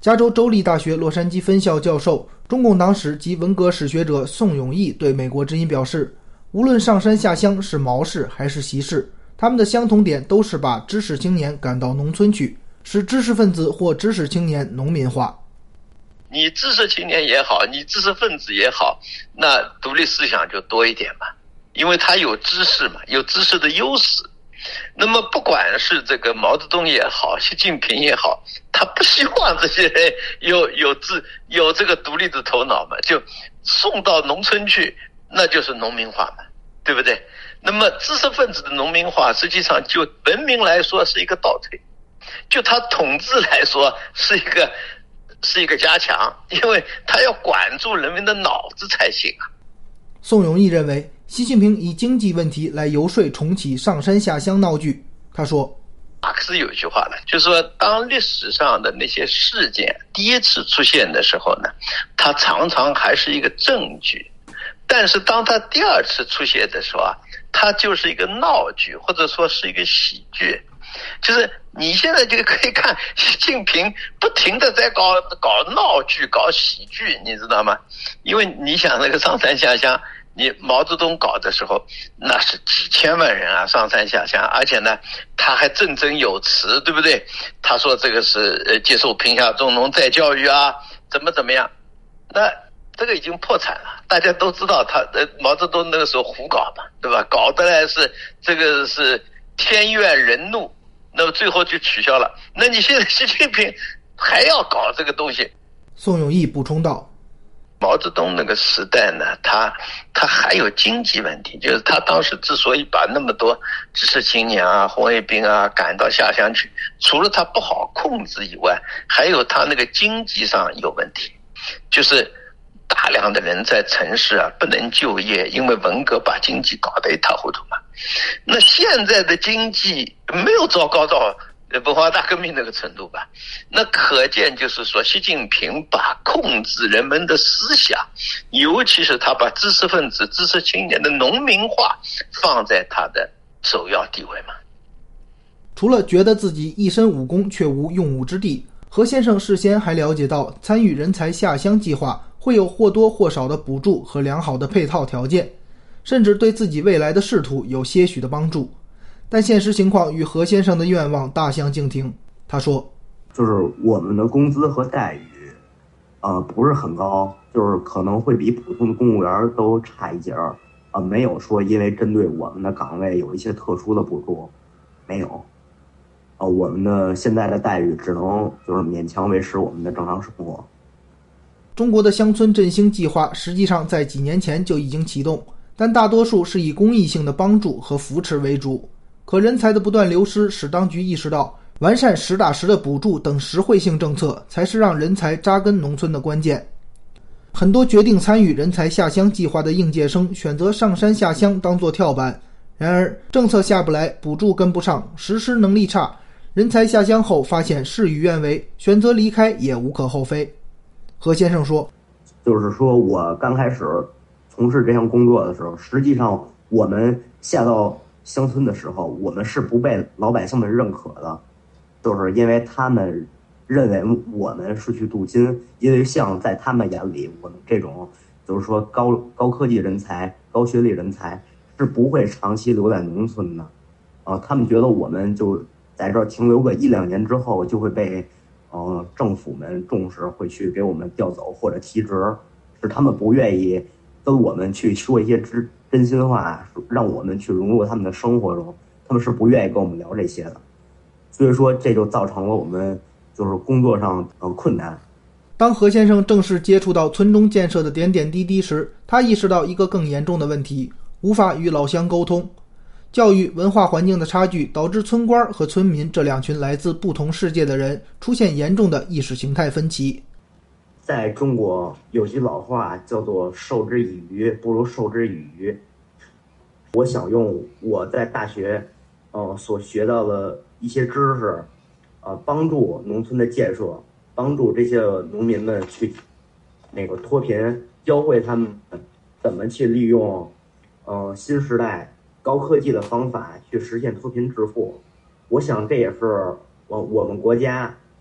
S10: 加州州立大学洛杉矶分校教授、中共党史及文革史学者宋永毅对美国之音表示，无论上山下乡是毛氏还是习氏，他们的相同点都是把知识青年赶到农村去，使知识分子或知识青年农民化。
S12: 你知识青年也好，你知识分子也好，那独立思想就多一点嘛，因为他有知识嘛，有知识的优势。那么不管是这个毛泽东也好，习近平也好，他不希望这些人有这个独立的头脑嘛，就送到农村去，那就是农民化嘛，对不对？那么知识分子的农民化，实际上就文明来说是一个倒退，就他统治来说是一个加强，因为他要管住人民的脑子才行啊。
S10: 宋永毅认为，习近平以经济问题来游说重启上山下乡闹剧。他说，
S12: 马克思有一句话呢，就是说当历史上的那些事件第一次出现的时候呢，它常常还是一个证据，但是当它第二次出现的时候啊，它就是一个闹剧，或者说是一个喜剧。就是你现在就可以看习近平不停的在搞闹剧、搞喜剧，你知道吗？因为你想那个上山下乡，你毛泽东搞的时候，那是几千万人啊上山下乡，而且呢他还振振有词，对不对？他说这个是接受贫下中农再教育啊，怎么样？那这个已经破产了，大家都知道他毛泽东那个时候胡搞嘛，对吧？搞的来是这个是天怨人怒。那么最后就取消了。那你现在习近平还要搞这个东西？
S10: 宋永毅补充道，
S12: 毛泽东那个时代呢，他还有经济问题，就是他当时之所以把那么多知识青年啊、红卫兵啊赶到下乡去，除了他不好控制以外，还有他那个经济上有问题，就是大量的人在城市啊不能就业，因为文革把经济搞得一塌糊涂嘛。那现在的经济没有糟糕到文化大革命那个程度吧？那可见就是说，习近平把控制人们的思想，尤其是他把知识分子、知识青年的农民化放在他的首要地位嘛。
S10: 除了觉得自己一身武功却无用武之地，何先生事先还了解到参与人才下乡计划会有或多或少的补助和良好的配套条件，甚至对自己未来的仕途有些许的帮助。但现实情况与何先生的愿望大相径庭。他说，
S11: 就是我们的工资和待遇不是很高，就是可能会比普通的公务员都差一截儿没有说因为针对我们的岗位有一些特殊的补助，没有我们的现在的待遇只能就是勉强维持我们的正常生活。
S10: 中国的乡村振兴计划实际上在几年前就已经启动，但大多数是以公益性的帮助和扶持为主。可人才的不断流失使当局意识到，完善实打实的补助等实惠性政策才是让人才扎根农村的关键。很多决定参与人才下乡计划的应届生选择上山下乡当作跳板，然而政策下不来，补助跟不上，实施能力差，人才下乡后发现事与愿违，选择离开也无可厚非。何先生说，
S11: 就是说我刚开始从事这项工作的时候，实际上我们下到乡村的时候，我们是不被老百姓们认可的，就是因为他们认为我们是去镀金，因为像在他们眼里，我们这种就是说高科技人才、高学历人才是不会长期留在农村的，他们觉得我们就在这儿停留个1-2年之后就会被政府们重视，会去给我们调走或者提职，是他们不愿意跟我们去说一些真心话，让我们去融入他们的生活中，他们是不愿意跟我们聊这些的。所以说这就造成了我们就是工作上困难。
S10: 当何先生正式接触到村中建设的点点滴滴时，他意识到一个更严重的问题，无法与老乡沟通。教育文化环境的差距导致村官和村民这两群来自不同世界的人出现严重的意识形态分歧。
S11: 在中国有句老话叫做授之以鱼不如授之以渔。我想用我在大学所学到的一些知识帮助农村的建设，帮助这些农民们去脱贫，教会他们怎么去利用新时代高科技的方法去实现脱贫致富。我想这也是我们国家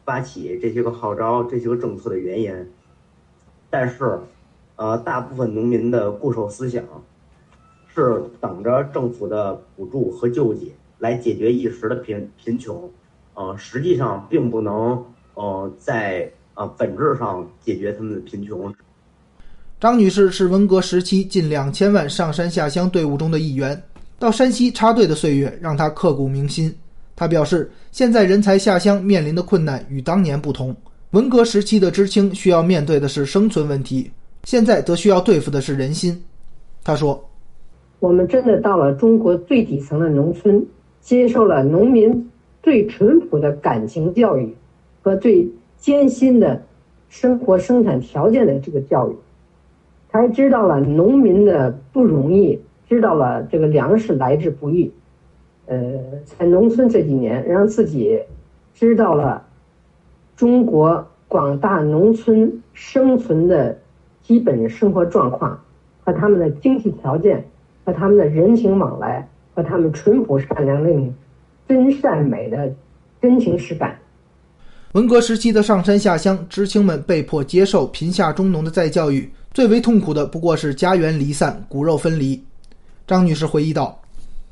S11: 发起这些个号召、这些个政策的原因，但是，大部分农民的固守思想是等着政府的补助和救济来解决一时的贫穷，实际上并不能在本质上解决他们的贫穷。
S10: 张女士是文革时期近2000万上山下乡队伍中的一员，到山西插队的岁月让她刻骨铭心。她表示，现在人才下乡面临的困难与当年不同，文革时期的知青需要面对的是生存问题，现在则需要对付的是人心。她说，
S13: 我们真的到了中国最底层的农村，接受了农民最淳朴的感情教育和最艰辛的生活生产条件的这个教育，才知道了农民的不容易，知道了这个粮食来之不易。在农村这几年，让自己知道了中国广大农村生存的基本生活状况和他们的经济条件和他们的人情往来和他们淳朴善良的真善美的真情实感。
S10: 文革时期的上山下乡，知青们被迫接受贫下中农的再教育，最为痛苦的不过是家园离散、骨肉分离。张女士回忆道，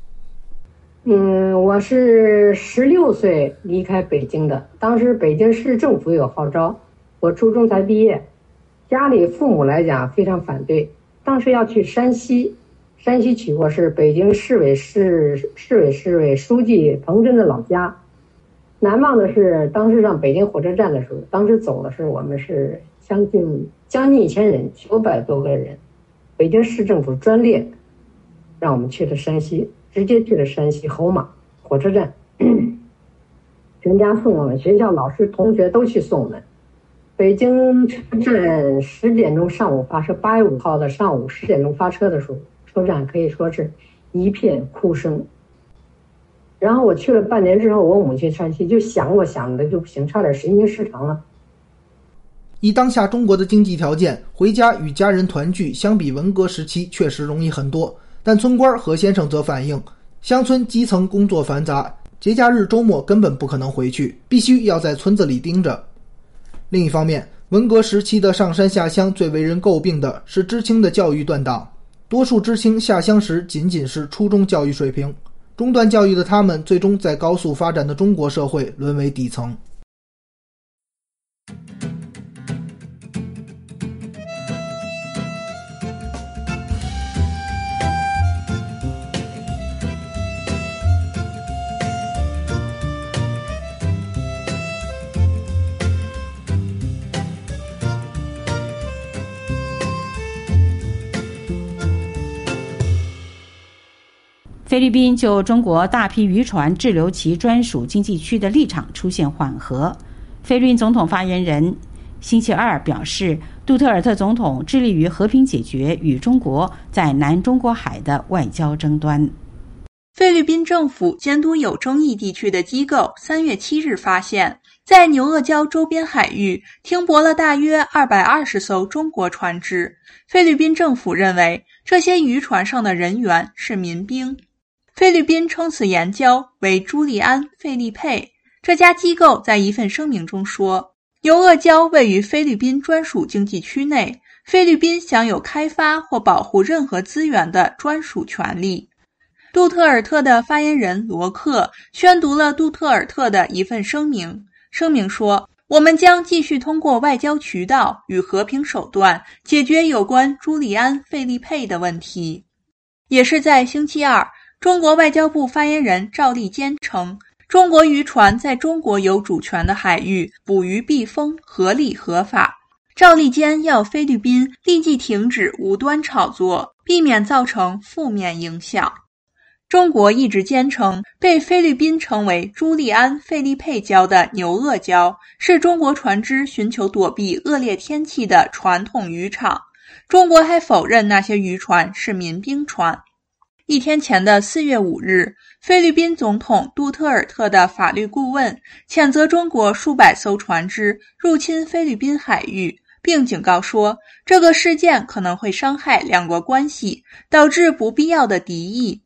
S13: 我是16岁离开北京的，当时北京市政府有号召，我初中才毕业，家里父母来讲非常反对，当时要去山西曲国是北京市委书记彭真的老家。难忘的是当时上北京火车站的时候，当时走的是我们是将近1000人，900多个人，北京市政府专列让我们去了山西，直接去了山西侯马火车站，全家送我们，学校老师同学都去送我们。北京车站10点钟上午发车，8月5号的上午10点钟发车的时候，车站可以说是一片哭声。然后我去了半年之后，我母亲山西就我想的就不行，差点神经失常了。
S10: 以当下中国的经济条件，回家与家人团聚相比文革时期确实容易很多，但村官何先生则反映，乡村基层工作繁杂，节假日周末根本不可能回去，必须要在村子里盯着。另一方面，文革时期的上山下乡最为人诟病的是知青的教育断档，多数知青下乡时仅仅是初中教育水平，中断教育的他们最终在高速发展的中国社会沦为底层。
S2: 菲律宾就中国大批渔船滞留其专属经济区的立场出现缓和。菲律宾总统发言人星期二表示，杜特尔特总统致力于和平解决与中国在南中国海的外交争端。
S5: 菲律宾政府监督有争议地区的机构3月7日发现，在牛轭礁周边海域停泊了大约220艘中国船只。菲律宾政府认为，这些渔船上的人员是民兵。菲律宾称此岩礁为朱利安·费利佩。这家机构在一份声明中说，牛轭礁位于菲律宾专属经济区内，菲律宾享有开发或保护任何资源的专属权利。杜特尔特的发言人罗克宣读了杜特尔特的一份声明，声明说，我们将继续通过外交渠道与和平手段解决有关朱利安·费利佩的问题。也是在星期二，中国外交部发言人赵立坚称，中国渔船在中国有主权的海域捕鱼避风合理合法。赵立坚要菲律宾立即停止无端炒作，避免造成负面影响。中国一直坚称，被菲律宾称为朱利安·费利佩礁的牛轭礁是中国船只寻求躲避恶劣天气的传统渔场。中国还否认那些渔船是民兵船。一天前的4月5日，菲律宾总统杜特尔特的法律顾问谴责中国数百艘船只入侵菲律宾海域，并警告说，这个事件可能会伤害两国关系，导致不必要的敌意。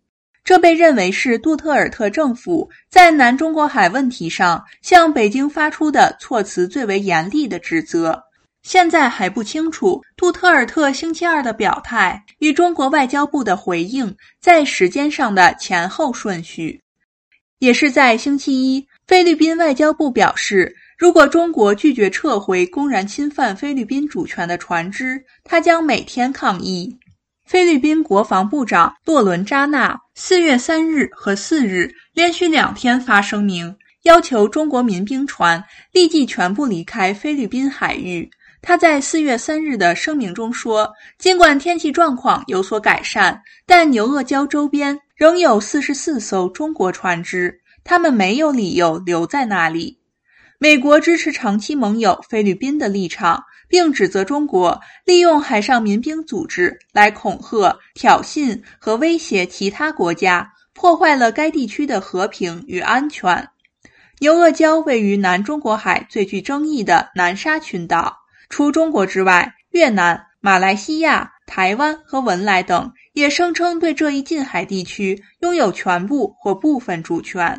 S5: 这被认为是杜特尔特政府在南中国海问题上向北京发出的措辞最为严厉的指责。现在还不清楚杜特尔特星期二的表态与中国外交部的回应在时间上的前后顺序。也是在星期一，菲律宾外交部表示，如果中国拒绝撤回公然侵犯菲律宾主权的船只，他将每天抗议。菲律宾国防部长洛伦扎纳4月3日和4日连续2天发声明，要求中国民兵船立即全部离开菲律宾海域。他在4月3日的声明中说，尽管天气状况有所改善，但牛轭礁周边仍有44艘中国船只，他们没有理由留在那里。美国支持长期盟友菲律宾的立场，并指责中国利用海上民兵组织来恐吓、挑衅和威胁其他国家，破坏了该地区的和平与安全。牛轭礁位于南中国海最具争议的南沙群岛，除中国之外，越南、马来西亚、台湾和文莱等也声称对这一近海地区拥有全部或部分主权。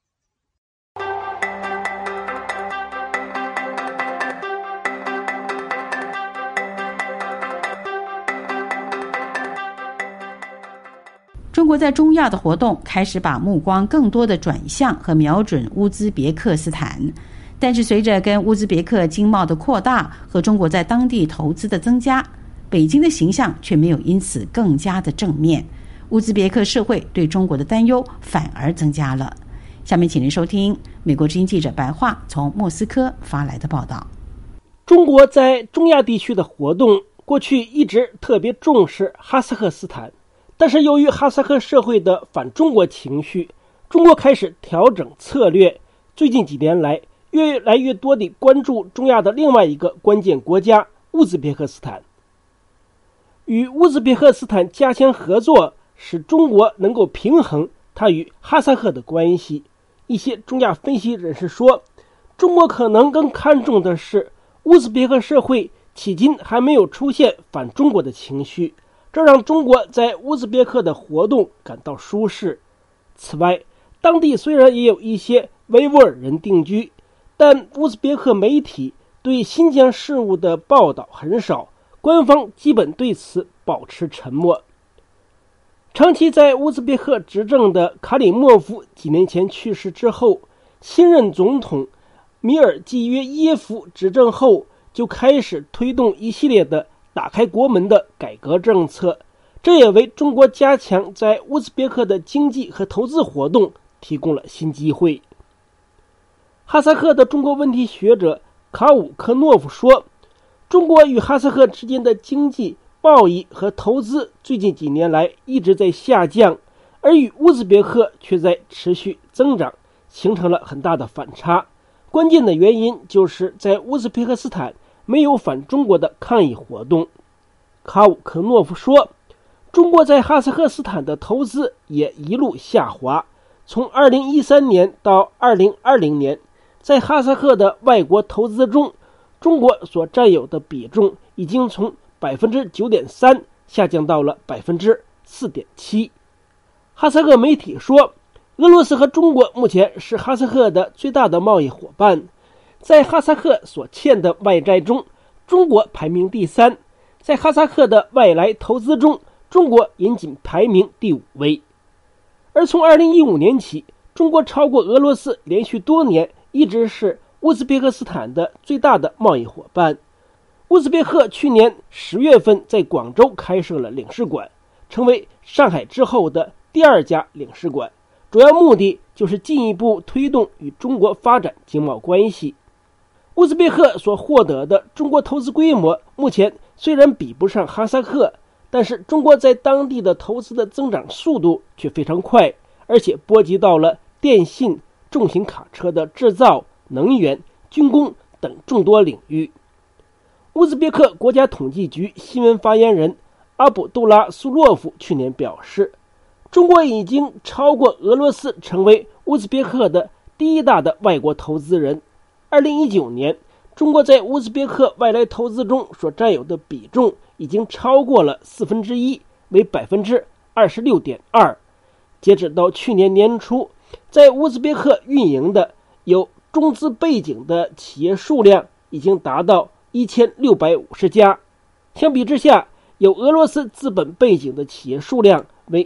S2: 中国在中亚的活动开始把目光更多的转向和瞄准乌兹别克斯坦，但是随着跟乌兹别克经贸的扩大和中国在当地投资的增加，北京的形象却没有因此更加的正面。乌兹别克社会对中国的担忧反而增加了。下面请您收听美国之音记者白桦从莫斯科发来的报道。
S14: 中国在中亚地区的活动过去一直特别重视哈萨克斯坦，但是由于哈萨克社会的反中国情绪，中国开始调整策略。最近几年来，越来越多地关注中亚的另外一个关键国家乌兹别克斯坦。与乌兹别克斯坦加强合作，使中国能够平衡它与哈萨克的关系。一些中亚分析人士说，中国可能更看重的是乌兹别克社会迄今还没有出现反中国的情绪，这让中国在乌兹别克的活动感到舒适。此外，当地虽然也有一些维吾尔人定居，但乌兹别克媒体对新疆事务的报道很少，官方基本对此保持沉默。长期在乌兹别克执政的卡里莫夫几年前去世之后，新任总统米尔季约耶夫执政后就开始推动一系列的打开国门的改革政策，这也为中国加强在乌兹别克的经济和投资活动提供了新机会。哈萨克的中国问题学者卡武科诺夫说，中国与哈萨克之间的经济、贸易和投资最近几年来一直在下降，而与乌兹别克却在持续增长，形成了很大的反差。关键的原因就是在乌兹别克斯坦没有反中国的抗议活动。卡武科诺夫说，中国在哈萨克斯坦的投资也一路下滑，从2013年到2020年，在哈萨克的外国投资中，中国所占有的比重已经从 9.3% 下降到了 4.7%。 哈萨克媒体说，俄罗斯和中国目前是哈萨克的最大的贸易伙伴，在哈萨克所欠的外债中，中国排名第3，在哈萨克的外来投资中，中国仅仅排名第5位。而从2015年起，中国超过俄罗斯，连续多年一直是乌兹别克斯坦的最大的贸易伙伴。乌兹别克去年10月份在广州开设了领事馆，成为上海之后的第2家领事馆，主要目的就是进一步推动与中国发展经贸关系。乌兹别克所获得的中国投资规模目前虽然比不上哈萨克，但是中国在当地的投资的增长速度却非常快，而且波及到了电信、重型卡车的制造、能源、军工等众多领域。乌兹别克国家统计局新闻发言人阿卜杜拉苏洛夫去年表示，中国已经超过俄罗斯成为乌兹别克的第1大的外国投资人。2019年，中国在乌兹别克外来投资中所占有的比重已经超过了1/4，为 26.2%。 截止到去年年初，在乌兹别克运营的有中资背景的企业数量已经达到1650家，相比之下，有俄罗斯资本背景的企业数量为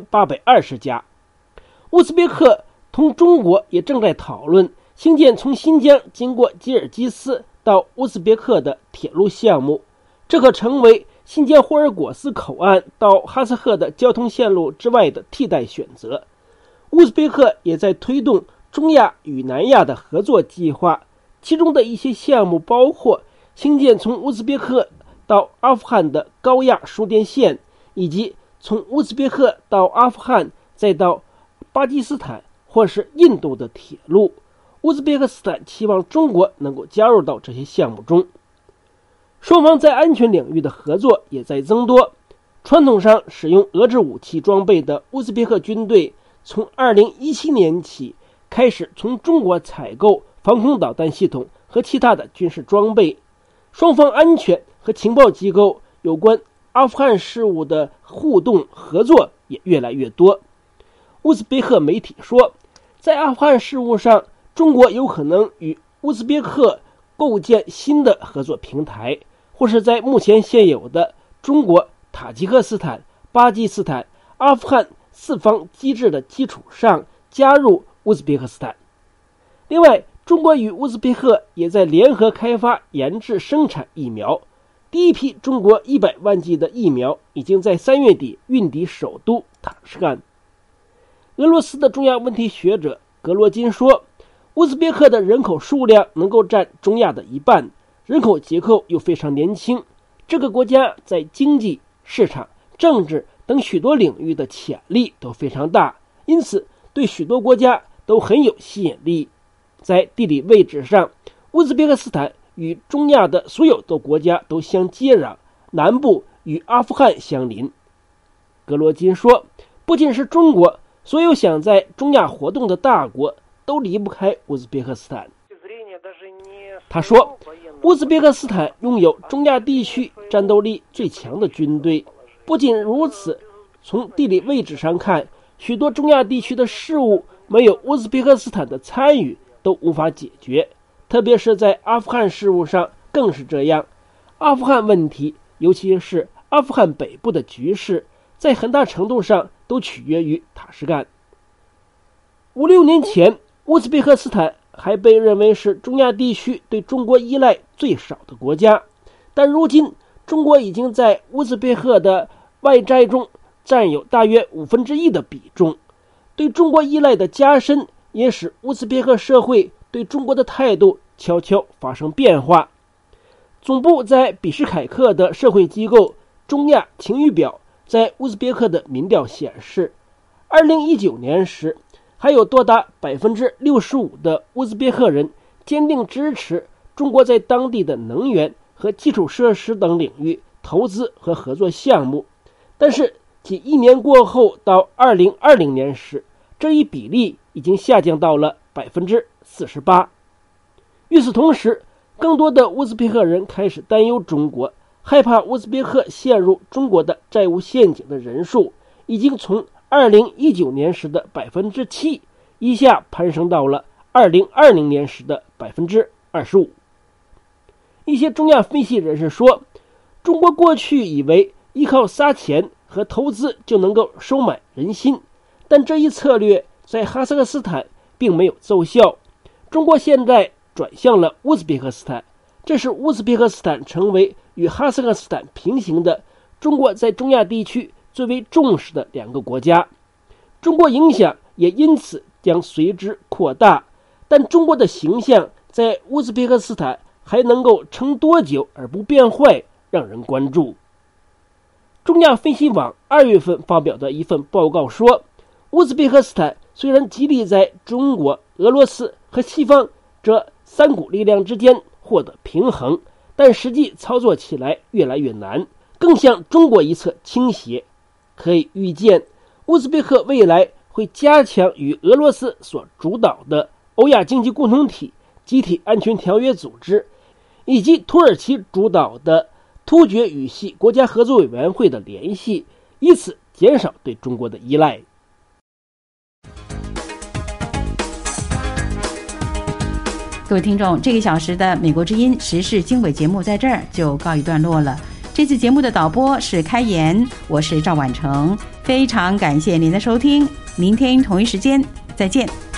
S14: 1820家。乌兹别克同中国也正在讨论兴建从新疆经过吉尔吉斯到乌兹别克的铁路项目，这可成为新疆霍尔果斯口岸到哈萨克的交通线路之外的替代选择。乌兹别克也在推动中亚与南亚的合作计划，其中的一些项目包括兴建从乌兹别克到阿富汗的高压输电线，以及从乌兹别克到阿富汗再到巴基斯坦或是印度的铁路。乌兹别克斯坦期望中国能够加入到这些项目中。双方在安全领域的合作也在增多。传统上使用俄制武器装备的乌兹别克军队从2017年起开始从中国采购防空导弹系统和其他的军事装备。双方安全和情报机构有关阿富汗事务的互动合作也越来越多。乌兹别克媒体说，在阿富汗事务上，中国有可能与乌兹别克构建新的合作平台，或是在目前现有的中国、塔吉克斯坦、巴基斯坦、阿富汗四方机制的基础上加入乌兹别克斯坦。另外，中国与乌兹别克也在联合开发研制生产疫苗，第一批中国100万剂的疫苗已经在3月底运抵首都塔什干。俄罗斯的中亚问题学者格罗金说，乌兹别克的人口数量能够占中亚的一半，人口结构又非常年轻，这个国家在经济、市场、政治等许多领域的潜力都非常大，因此对许多国家都很有吸引力。在地理位置上，乌兹别克斯坦与中亚的所有的国家都相接壤，南部与阿富汗相邻。格罗金说，不仅是中国，所有想在中亚活动的大国都离不开乌兹别克斯坦。他说，乌兹别克斯坦拥有中亚地区战斗力最强的军队。不仅如此，从地理位置上看，许多中亚地区的事务没有乌兹别克斯坦的参与都无法解决，特别是在阿富汗事务上更是这样。阿富汗问题，尤其是阿富汗北部的局势，在很大程度上都取决于塔什干。5-6年前，乌兹别克斯坦还被认为是中亚地区对中国依赖最少的国家，但如今中国已经在乌兹别克的外债中占有大约1/5的比重。对中国依赖的加深也使乌兹别克社会对中国的态度悄悄发生变化。总部在比什凯克的社会机构中亚晴雨表在乌兹别克的民调显示，2019年时还有多达65%的乌兹别克人坚定支持中国在当地的能源和基础设施等领域投资和合作项目。但是仅1年过后到2020年时，这一比例已经下降到了48%。与此同时，更多的乌兹别克人开始担忧中国，害怕乌兹别克陷入中国的债务陷阱的人数已经从2019年时的7%一下攀升到了2020年时的25%。一些中亚分析人士说，中国过去以为依靠撒钱和投资就能够收买人心，但这一策略在哈萨克斯坦并没有奏效。中国现在转向了乌兹别克斯坦，这使乌兹别克斯坦成为与哈萨克斯坦平行的中国在中亚地区最为重视的2个国家。中国影响也因此将随之扩大，但中国的形象在乌兹别克斯坦还能够撑多久而不变坏，让人关注。中亚分析网2月份发表的一份报告说，乌兹别克斯坦虽然极力在中国、俄罗斯和西方这3股力量之间获得平衡，但实际操作起来越来越难，更向中国一侧倾斜。可以预见，乌兹别克未来会加强与俄罗斯所主导的欧亚经济共同体、集体安全条约组织，以及土耳其主导的突厥语系国家合作委员会的联系，以此减少对中国的依赖。
S2: 各位听众，这个小时的美国之音时事经纬节目在这儿就告一段落了。这次节目的导播是开言，我是赵婉成，非常感谢您的收听，明天同一时间再见。